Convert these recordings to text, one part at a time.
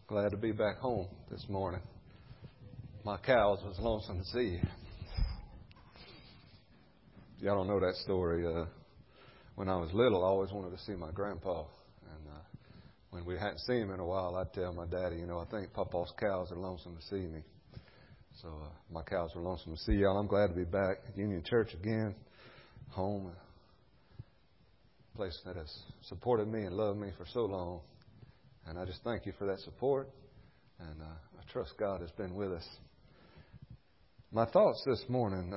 Glad to be back home this morning. My cows was lonesome to see. Y'all don't know that story. When I was little, I always wanted to see my grandpa. And when we hadn't seen him in a while, I'd tell my daddy, I think Papa's cows are lonesome to see me. So my cows were lonesome to see y'all. I'm glad to be back at Union Church again, home, a place that has supported me and loved me for so long. And I just thank you for that support. And I trust God has been with us. My thoughts this morning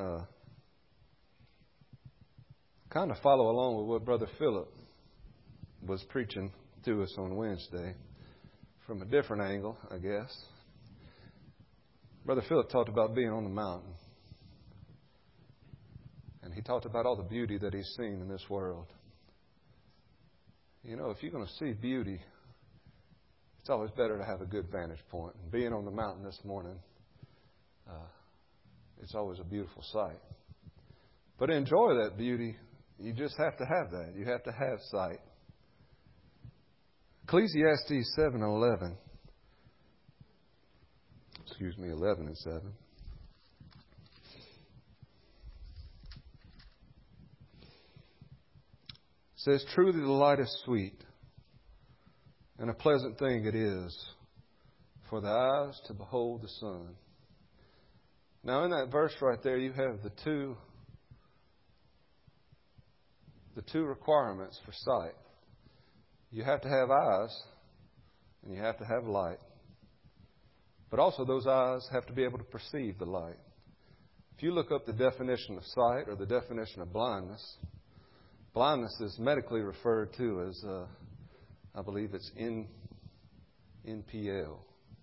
kind of follow along with what Brother Philip was preaching to us on Wednesday from a different angle, I guess. Brother Philip talked about being on the mountain. And he talked about all the beauty that he's seen in this world. If you're going to see beauty, it's always better to have a good vantage point. And being on the mountain this morning, it's always a beautiful sight. But to enjoy that beauty, you just have to have that. You have to have sight. Ecclesiastes 7:11. 11:7. Says, truly the light is sweet, and a pleasant thing it is for the eyes to behold the sun. Now in that verse right there, you have the two requirements for sight. You have to have eyes, and you have to have light. But also those eyes have to be able to perceive the light. If you look up the definition of sight or the definition of blindness, blindness is medically referred to as, I believe it's NPL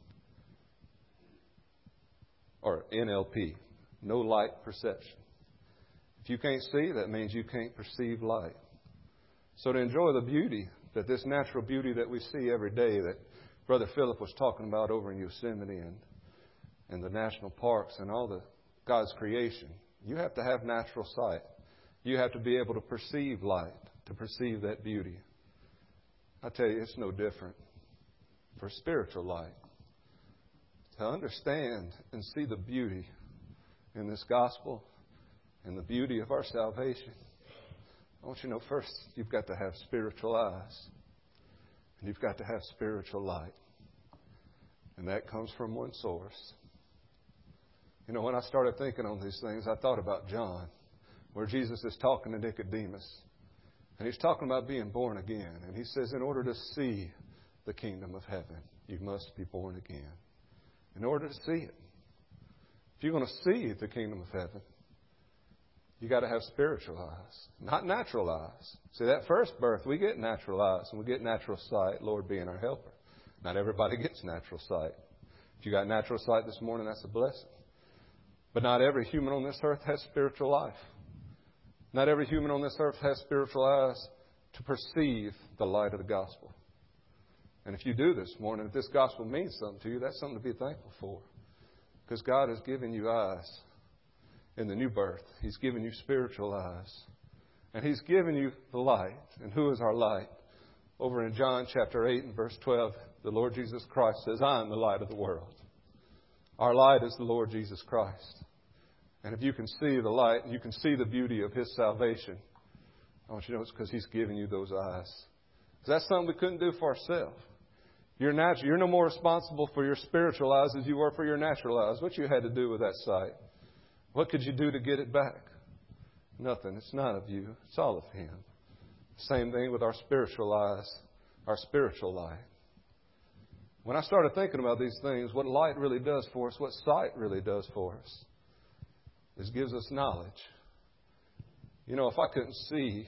or NLP, no light perception. If you can't see, that means you can't perceive light. So to enjoy the beauty, this natural beauty that we see every day that Brother Philip was talking about over in Yosemite and the national parks and all the God's creation, you have to have natural sight. You have to be able to perceive light, to perceive that beauty. I tell you, it's no different for spiritual light. To understand and see the beauty in this gospel and the beauty of our salvation, I want you to know first you've got to have spiritual eyes. And you've got to have spiritual light. And that comes from one source. When I started thinking on these things, I thought about John, where Jesus is talking to Nicodemus. And he's talking about being born again. And he says, in order to see the kingdom of heaven, you must be born again. In order to see it. If you're going to see the kingdom of heaven, you got to have spiritual eyes, not natural eyes. See, that first birth, we get natural eyes and we get natural sight, Lord being our helper. Not everybody gets natural sight. If you got natural sight this morning, that's a blessing. But not every human on this earth has spiritual life. Not every human on this earth has spiritual eyes to perceive the light of the gospel. And if you do this morning, if this gospel means something to you, that's something to be thankful for. Because God has given you eyes in the new birth. He's given you spiritual eyes. And He's given you the light. And who is our light? Over in John chapter 8 and verse 12, the Lord Jesus Christ says, I am the light of the world. Our light is the Lord Jesus Christ. And if you can see the light and you can see the beauty of His salvation, I want you to know it's because He's given you those eyes. Because that's something we couldn't do for ourselves. You're no more responsible for your spiritual eyes as you were for your natural eyes. What you had to do with that sight? What could you do to get it back? Nothing. It's not of you. It's all of Him. Same thing with our spiritual eyes, our spiritual light. When I started thinking about these things, what light really does for us, what sight really does for us, is gives us knowledge. If I couldn't see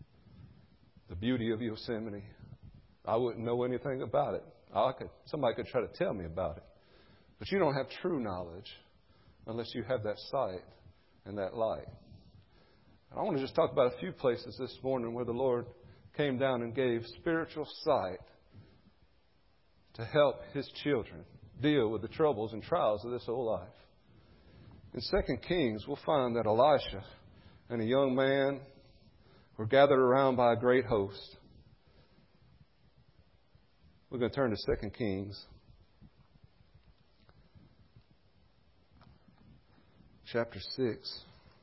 the beauty of Yosemite, I wouldn't know anything about it. Somebody could try to tell me about it. But you don't have true knowledge unless you have that sight and that light. And I want to just talk about a few places this morning where the Lord came down and gave spiritual sight to help His children deal with the troubles and trials of this old life. In 2 Kings, we'll find that Elisha and a young man were gathered around by a great host. We're going to turn to 2 Kings chapter 6.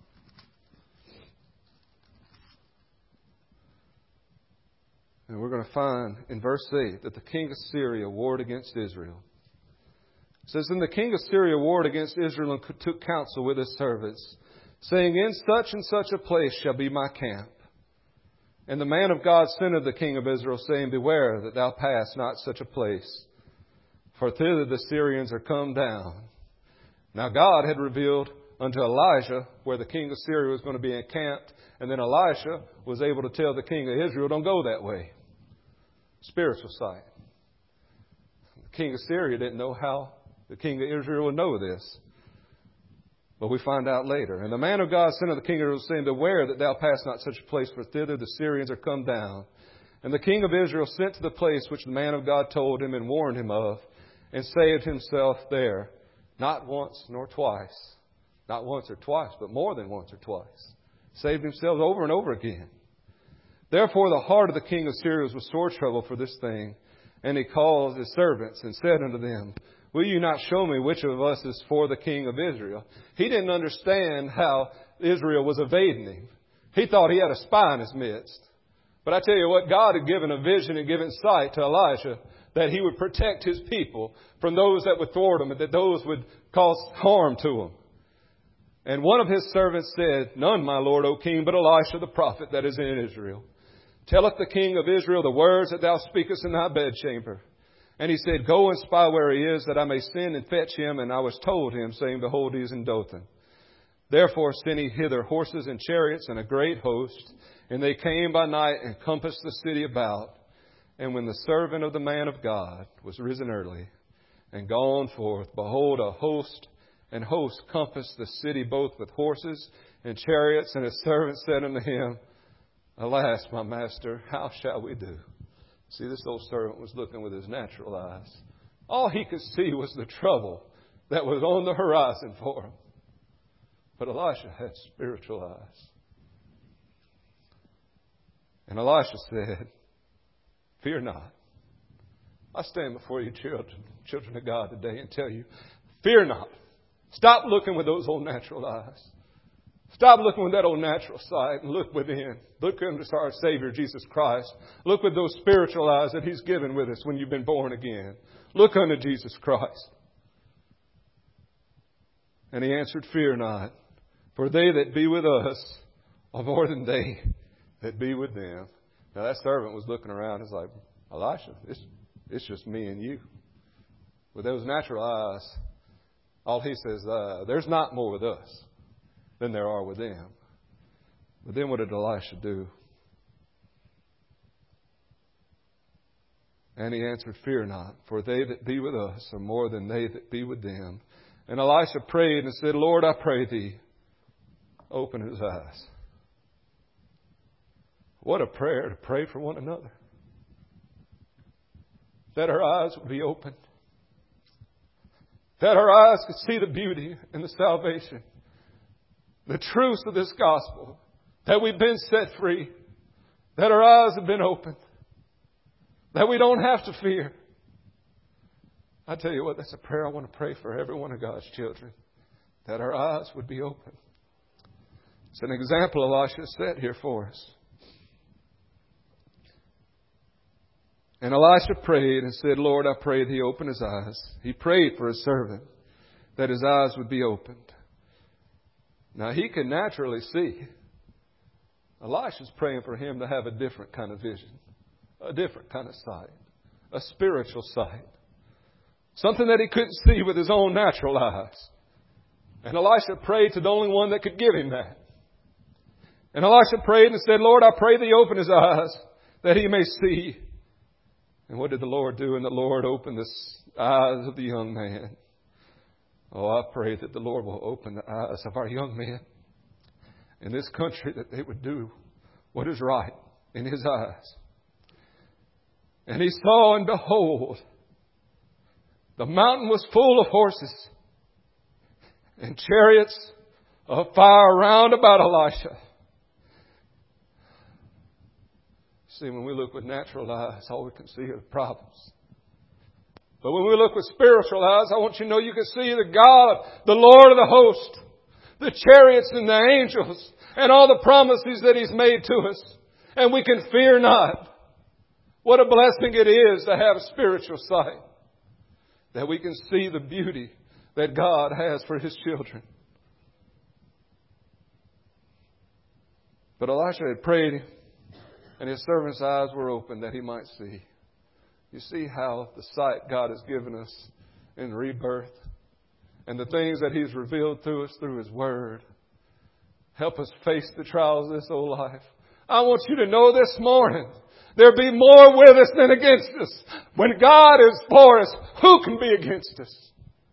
And we're going to find in verse 8 that the king of Syria warred against Israel. It says, "And the king of Syria warred against Israel and took counsel with his servants, saying, In such and such a place shall be my camp. And the man of God sent unto the king of Israel, saying, Beware that thou pass not such a place, for thither the Syrians are come down." Now God had revealed unto Elijah where the king of Syria was going to be encamped, and then Elisha was able to tell the king of Israel, don't go that way. Spiritual sight. The king of Syria didn't know how the king of Israel would know this. But we find out later. "And the man of God sent unto the king of Israel, saying, Beware that thou pass not such a place, for thither the Syrians are come down. And the king of Israel sent to the place which the man of God told him and warned him of, and saved himself there, not once nor twice." Not once or twice, but more than once or twice. Saved himself over and over again. "Therefore the heart of the king of Syria was with sore trouble for this thing. And he called his servants and said unto them, Will you not show me which of us is for the king of Israel?" He didn't understand how Israel was evading him. He thought he had a spy in his midst. But I tell you what, God had given a vision and given sight to Elijah that he would protect his people from those that would thwart them and that those would cause harm to them. And one of his servants said, "None, my lord, O king, but Elisha the prophet that is in Israel. Telleth the king of Israel the words that thou speakest in thy bedchamber." And he said, "Go and spy where he is, that I may send and fetch him." And I was told him, saying, Behold, he is in Dothan. Therefore sent he hither horses and chariots and a great host. And they came by night and compassed the city about. And when the servant of the man of God was risen early and gone forth, behold, a host and hosts compassed the city both with horses and chariots. And his servant said unto him, Alas, my master, how shall we do? See, this old servant was looking with his natural eyes. All he could see was the trouble that was on the horizon for him. But Elisha had spiritual eyes. And Elisha said, Fear not. I stand before you, children of God today, and tell you, fear not. Stop looking with those old natural eyes. Stop looking with that old natural sight and look within. Look unto our Savior, Jesus Christ. Look with those spiritual eyes that He's given with us when you've been born again. Look unto Jesus Christ. And he answered, Fear not, for they that be with us are more than they that be with them. Now that servant was looking around. He's like, Elisha, it's just me and you. With those natural eyes, all he says, there's not more with us than there are with them. But then what did Elisha do? And he answered, Fear not, for they that be with us are more than they that be with them. And Elisha prayed and said, Lord, I pray thee, open his eyes. What a prayer to pray for one another. That our eyes would be opened. That our eyes could see the beauty and the salvation. The truth of this gospel. That we've been set free. That our eyes have been opened. That we don't have to fear. I tell you what, that's a prayer I want to pray for every one of God's children. That our eyes would be open. It's an example Elisha set here for us. And Elisha prayed and said, Lord, I pray thee, open his eyes. He prayed for his servant that his eyes would be opened. Now he could naturally see. Elisha's praying for him to have a different kind of vision, a different kind of sight, a spiritual sight. Something that he couldn't see with his own natural eyes. And Elisha prayed to the only one that could give him that. And Elisha prayed and said, Lord, I pray thee open his eyes that he may see. And what did the Lord do? And the Lord opened the eyes of the young man. Oh, I pray that the Lord will open the eyes of our young men in this country, that they would do what is right in His eyes. And he saw, and behold, the mountain was full of horses and chariots of fire round about Elisha. See, when we look with natural eyes, all we can see are the problems. But when we look with spiritual eyes, I want you to know you can see the God, the Lord of the host, the chariots and the angels and all the promises that He's made to us. And we can fear not. What a blessing it is to have spiritual sight. That we can see the beauty that God has for His children. But Elisha had prayed, and his servant's eyes were opened that he might see. You see how the sight God has given us in rebirth and the things that He's revealed to us through His Word help us face the trials of this old life. I want you to know this morning, there'll be more with us than against us. When God is for us, who can be against us?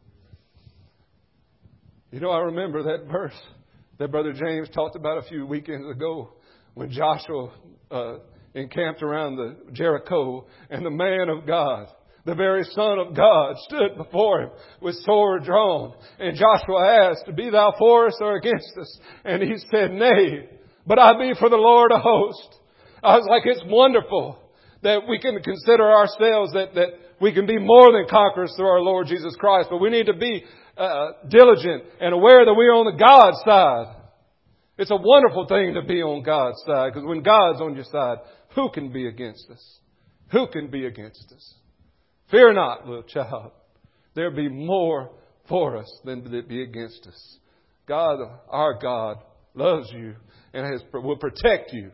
You know, I remember that verse that Brother James talked about a few weekends ago when Joshua encamped around the Jericho, and the man of God, the very Son of God, stood before him with sword drawn. And Joshua asked, "Be thou for us or against us?" And he said, "Nay, but I be for the Lord of hosts." I was like, it's wonderful that we can consider ourselves that we can be more than conquerors through our Lord Jesus Christ. But we need to be diligent and aware that we are on the God side. It's a wonderful thing to be on God's side, because when God's on your side, who can be against us? Who can be against us? Fear not, little child. There'll be more for us than to be against us. God, our God, loves you and will protect you.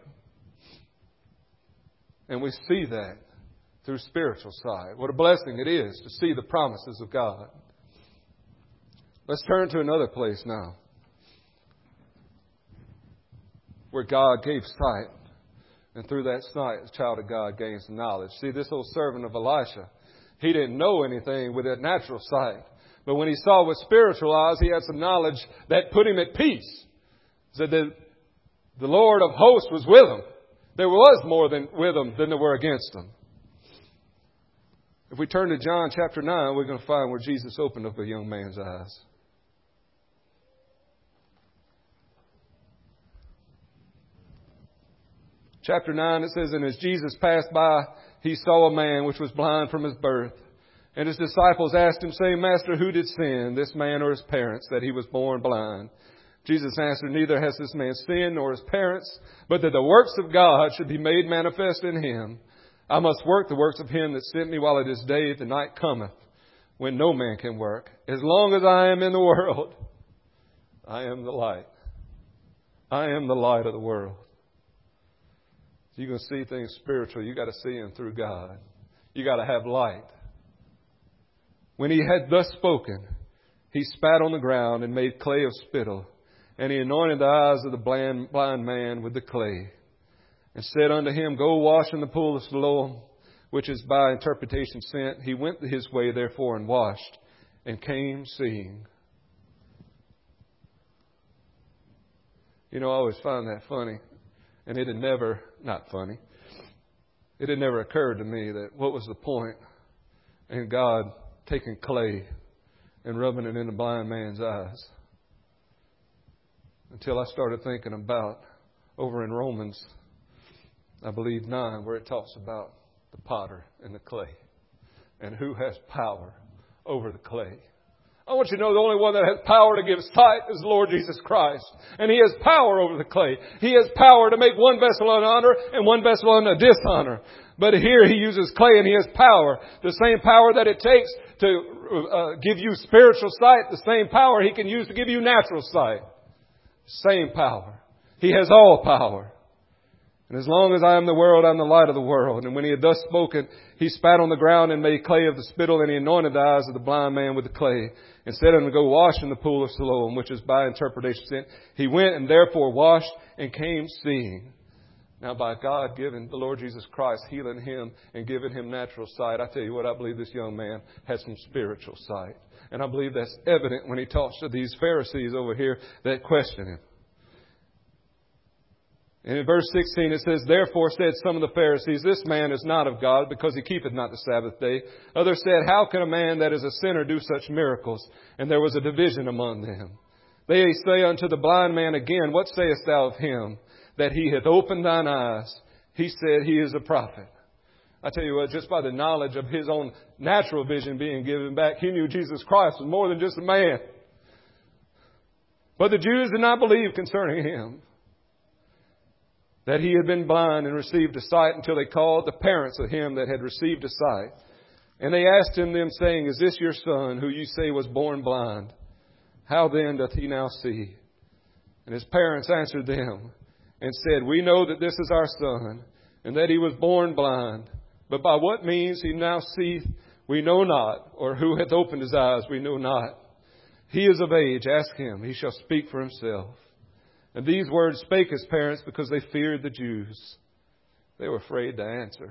And we see that through spiritual sight. What a blessing it is to see the promises of God. Let's turn to another place now, where God gave sight. And through that sight, the child of God gains knowledge. See, this old servant of Elisha, he didn't know anything with that natural sight. But when he saw with spiritual eyes, he had some knowledge that put him at peace. Said that the Lord of hosts was with him. There was more than with him than there were against him. If we turn to John chapter 9, we're going to find where Jesus opened up a young man's eyes. Chapter 9, it says, "And as Jesus passed by, He saw a man which was blind from his birth. And His disciples asked Him, saying, Master, who did sin, this man or his parents, that he was born blind? Jesus answered, Neither has this man sinned nor his parents, but that the works of God should be made manifest in him. I must work the works of Him that sent me while it is day. The night cometh when no man can work. As long as I am in the world, I am the light. I am the light of the world." If you're going to see things spiritual, you got to see them through God. You got to have light. When He had thus spoken, He spat on the ground and made clay of spittle, and He anointed the eyes of the blind man with the clay, and said unto him, Go wash in the pool of Siloam, which is by interpretation sent. He went his way therefore and washed, and came seeing. You know, I always found that funny. And it had never, not funny, it had never occurred to me that what was the point in God taking clay and rubbing it in the blind man's eyes? Until I started thinking about over in Romans, I believe 9, where it talks about the potter and the clay and who has power over the clay. I want you to know the only one that has power to give sight is the Lord Jesus Christ. And He has power over the clay. He has power to make one vessel unto honor and one vessel unto dishonor. But here He uses clay and He has power. The same power that it takes to give you spiritual sight, the same power He can use to give you natural sight. Same power. He has all power. And as long as I am the world, I am the light of the world. And when He had thus spoken, He spat on the ground and made clay of the spittle, and He anointed the eyes of the blind man with the clay, and said unto him, Go wash in the pool of Siloam, which is by interpretation sent. He went and therefore washed and came seeing. Now by God giving the Lord Jesus Christ, healing him and giving him natural sight, I tell you what, I believe this young man has some spiritual sight. And I believe that's evident when he talks to these Pharisees over here that question him. And in verse 16 it says, Therefore said some of the Pharisees, This man is not of God, because he keepeth not the Sabbath day. Others said, How can a man that is a sinner do such miracles? And there was a division among them. They say unto the blind man again, What sayest thou of him, that he hath opened thine eyes? He said, He is a prophet. I tell you what, just by the knowledge of his own natural vision being given back, he knew Jesus Christ was more than just a man. But the Jews did not believe concerning him that he had been blind and received a sight until they called the parents of him that had received a sight. And they asked him, them saying, Is this your son, who you say was born blind? How then doth he now see? And his parents answered them and said, We know that this is our son, and that he was born blind. But by what means he now seeth, we know not, or who hath opened his eyes, we know not. He is of age, ask him, he shall speak for himself. And these words spake his parents because they feared the Jews. They were afraid to answer.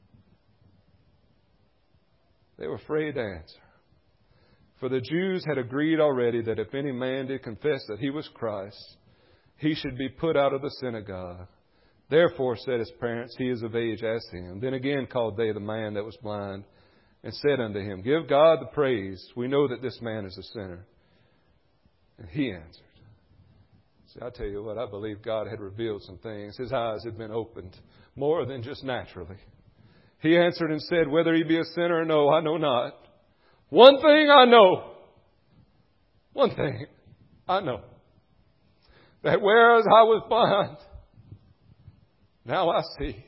They were afraid to answer. For the Jews had agreed already that if any man did confess that he was Christ, he should be put out of the synagogue. Therefore said his parents, He is of age, ask him. Then again called they the man that was blind, and said unto him, Give God the praise. We know that this man is a sinner. And he answered. See, I tell you what, I believe God had revealed some things. His eyes had been opened more than just naturally. He answered and said, Whether he be a sinner or no, I know not. One thing I know. One thing I know. That whereas I was blind, now I see.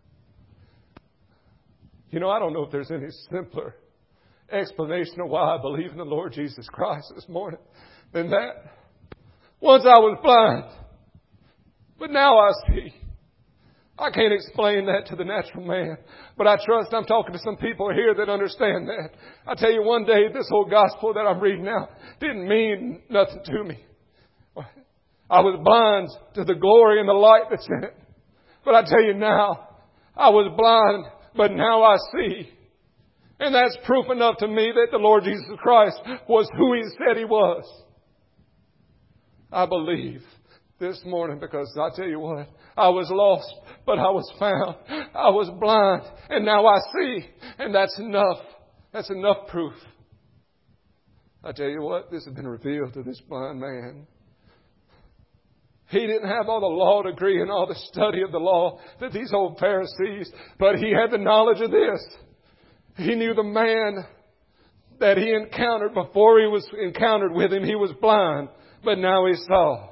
You know, I don't know if there's any simpler explanation of why I believe in the Lord Jesus Christ this morning than that. Once I was blind, but now I see. I can't explain that to the natural man, but I trust I'm talking to some people here that understand that. I tell you, one day this whole gospel that I'm reading now didn't mean nothing to me. I was blind to the glory and the light that's in it. But I tell you now, I was blind, but now I see. And that's proof enough to me that the Lord Jesus Christ was who He said He was. I believe this morning because I tell you what, I was lost, but I was found. I was blind, and now I see. And that's enough. That's enough proof. I tell you what, this has been revealed to this blind man. He didn't have all the law degree and all the study of the law that these old Pharisees, but he had the knowledge of this. He knew the man that he encountered before he was encountered with him. He was blind, but now he saw.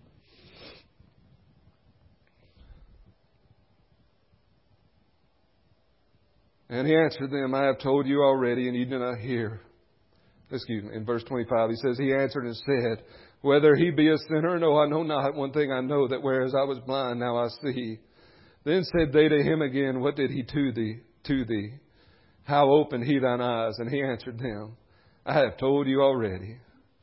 And he answered them, I have told you already, and you do not hear. Excuse me. In verse 25, he says, He answered and said, Whether he be a sinner, no, I know not. One thing I know, that whereas I was blind, now I see. Then said they to him again, What did he to thee? How opened he thine eyes? And he answered them, I have told you already,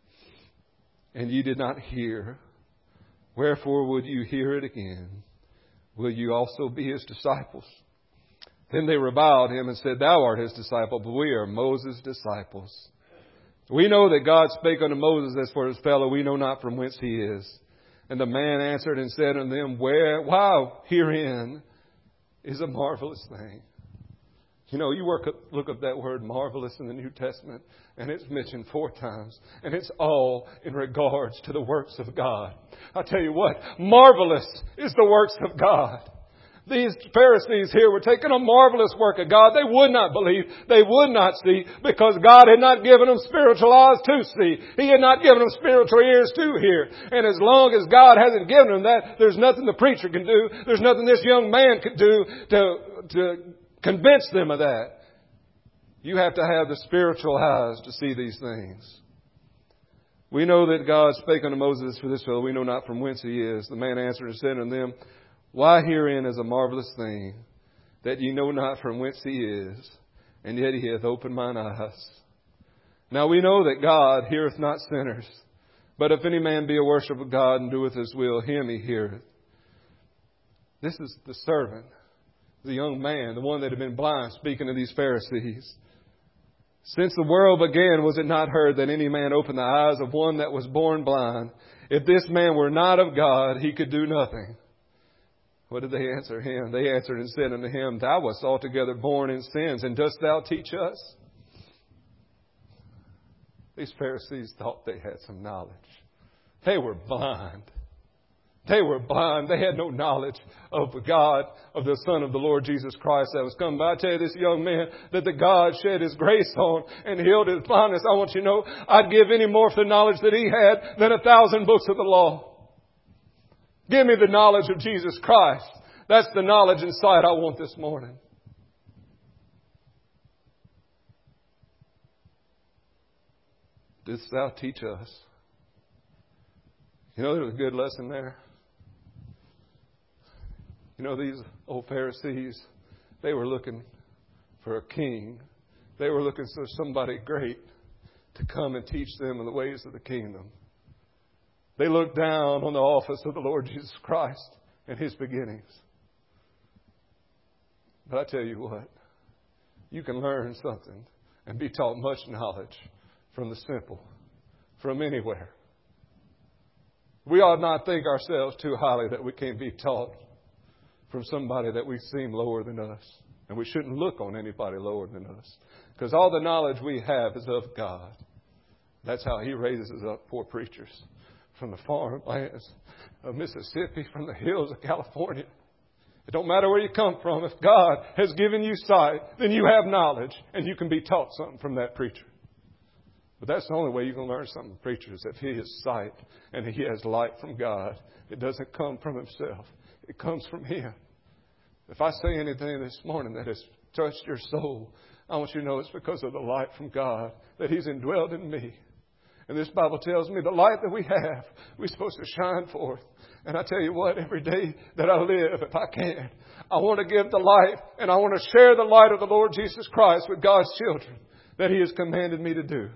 and ye did not hear. Wherefore would you hear it again? Will you also be his disciples? Then they reviled him and said, Thou art his disciple, but we are Moses' disciples. We know that God spake unto Moses as for his fellow. We know not from whence he is. And the man answered and said unto them, Why herein is a marvelous thing. You know, you look up that word marvelous in the New Testament, and it's mentioned 4 times. And it's all in regards to the works of God. I tell you what, marvelous is the works of God. These Pharisees here were taking a marvelous work of God. They would not believe. They would not see because God had not given them spiritual eyes to see. He had not given them spiritual ears to hear. And as long as God hasn't given them that, there's nothing the preacher can do. There's nothing this young man could do to convince them of that. You have to have the spiritual eyes to see these things. We know that God spake unto Moses for this fellow. We know not from whence he is. The man answered and said unto them, Why herein is a marvelous thing, that ye know not from whence he is, and yet he hath opened mine eyes. Now we know that God heareth not sinners, but if any man be a worshipper of God and doeth his will, him he heareth. This is the servant, the young man, the one that had been blind, speaking to these Pharisees. Since the world began, was it not heard that any man opened the eyes of one that was born blind? If this man were not of God, he could do nothing. What did they answer him? They answered and said unto him, Thou wast altogether born in sins, and dost thou teach us? These Pharisees thought they had some knowledge. They were blind. They were blind. They had no knowledge of God, of the Son of the Lord Jesus Christ that was coming. But I tell you, this young man that the God shed His grace on and healed his blindness, I want you to know, I'd give any more for the knowledge that he had than 1,000 books of the law. Give me the knowledge of Jesus Christ. That's the knowledge and sight I want this morning. Didst thou teach us? You know, there was a good lesson there. You know, these old Pharisees, they were looking for a king. They were looking for somebody great to come and teach them in the ways of the kingdom. They looked down on the office of the Lord Jesus Christ and His beginnings. But I tell you what, you can learn something and be taught much knowledge from the simple, from anywhere. We ought not think ourselves too highly that we can't be taught from somebody that we seem lower than us. And we shouldn't look on anybody lower than us. Because all the knowledge we have is of God. That's how He raises up poor preachers from the farmlands of Mississippi, from the hills of California. It don't matter where you come from. If God has given you sight, then you have knowledge and you can be taught something from that preacher. But that's the only way you can learn something from preachers, if he has sight and he has light from God. It doesn't come from himself. It comes from Him. If I say anything this morning that has touched your soul, I want you to know it's because of the light from God that He's indwelled in me. And this Bible tells me the light that we have, we're supposed to shine forth. And I tell you what, every day that I live, if I can, I want to give the light and I want to share the light of the Lord Jesus Christ with God's children that He has commanded me to do.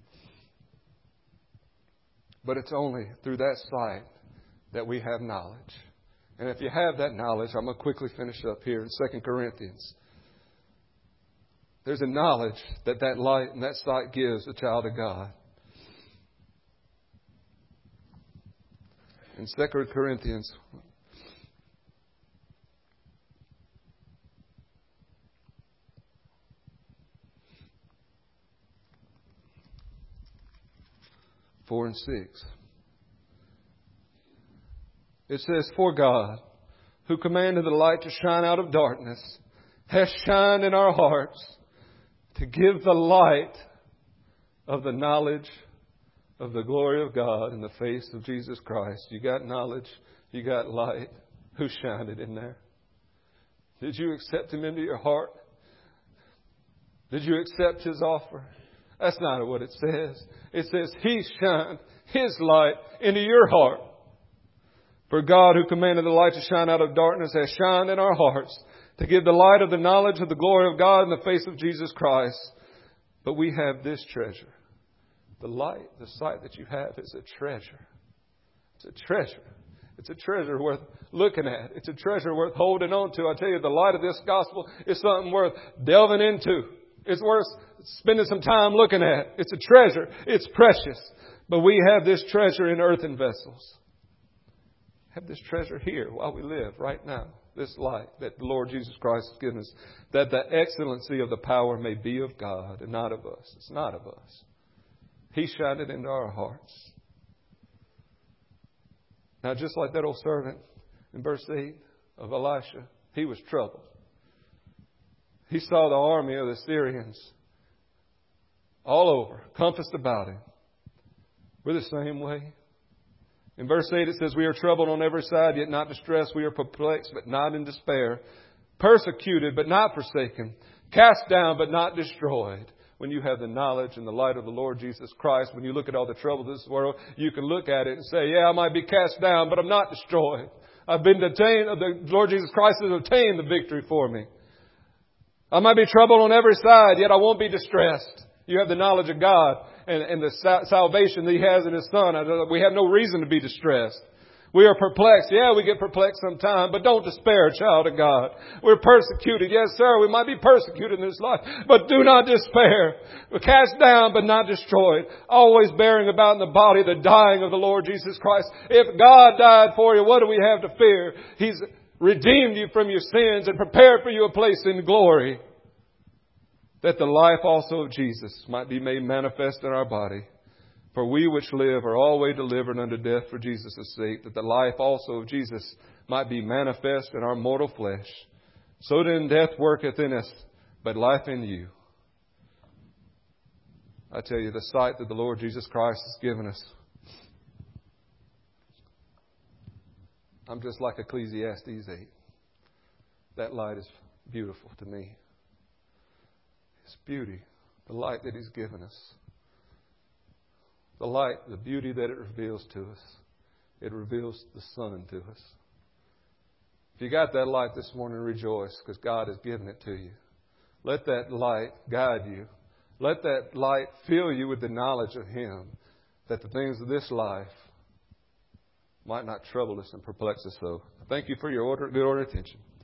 But it's only through that sight that we have knowledge. And if you have that knowledge, I'm going to quickly finish up here in 2 Corinthians. There's a knowledge that that light and that sight gives a child of God. In 2 Corinthians, (4 and 6). It says, "For God, who commanded the light to shine out of darkness, has shined in our hearts to give the light of the knowledge of the glory of God in the face of Jesus Christ." You got knowledge, you got light. Who shined it in there? Did you accept Him into your heart? Did you accept His offer? That's not what it says. It says He shined His light into your heart. "For God, who commanded the light to shine out of darkness, has shined in our hearts to give the light of the knowledge of the glory of God in the face of Jesus Christ." But we have this treasure. The light, the sight that you have is a treasure. It's a treasure. It's a treasure worth looking at. It's a treasure worth holding on to. I tell you, the light of this gospel is something worth delving into. It's worth spending some time looking at. It's a treasure. It's precious. But we have this treasure in earthen vessels. Have this treasure here while we live right now. This light that the Lord Jesus Christ has given us. That the excellency of the power may be of God and not of us. It's not of us. He shined it into our hearts. Now, just like that old servant in verse 8 of Elisha, he was troubled. He saw the army of the Syrians all over, compassed about him. We're the same way. In verse 8 it says, "We are troubled on every side, yet not distressed. We are perplexed, but not in despair. Persecuted, but not forsaken. Cast down, but not destroyed." When you have the knowledge and the light of the Lord Jesus Christ, when you look at all the trouble of this world, you can look at it and say, yeah, I might be cast down, but I'm not destroyed. I've been detained. The Lord Jesus Christ has obtained the victory for me. I might be troubled on every side, yet I won't be distressed. You have the knowledge of God and the salvation that He has in His Son. We have no reason to be distressed. We are perplexed. Yeah, we get perplexed sometimes, but don't despair, child of God. We're persecuted. Yes, sir, we might be persecuted in this life, but do not despair. We're cast down, but not destroyed. Always bearing about in the body the dying of the Lord Jesus Christ. If God died for you, what do we have to fear? He's redeemed you from your sins and prepared for you a place in glory, that the life also of Jesus might be made manifest in our body. For we which live are always delivered unto death for Jesus' sake, that the life also of Jesus might be manifest in our mortal flesh. So then death worketh in us, but life in you. I tell you, the sight that the Lord Jesus Christ has given us, I'm just like Ecclesiastes 8. That light is beautiful to me. His beauty, the light that He's given us. The light, the beauty that it reveals to us. It reveals the sun to us. If you got that light this morning, rejoice, because God has given it to you. Let that light guide you. Let that light fill you with the knowledge of Him, that the things of this life might not trouble us and perplex us so. Thank you for your good order of attention.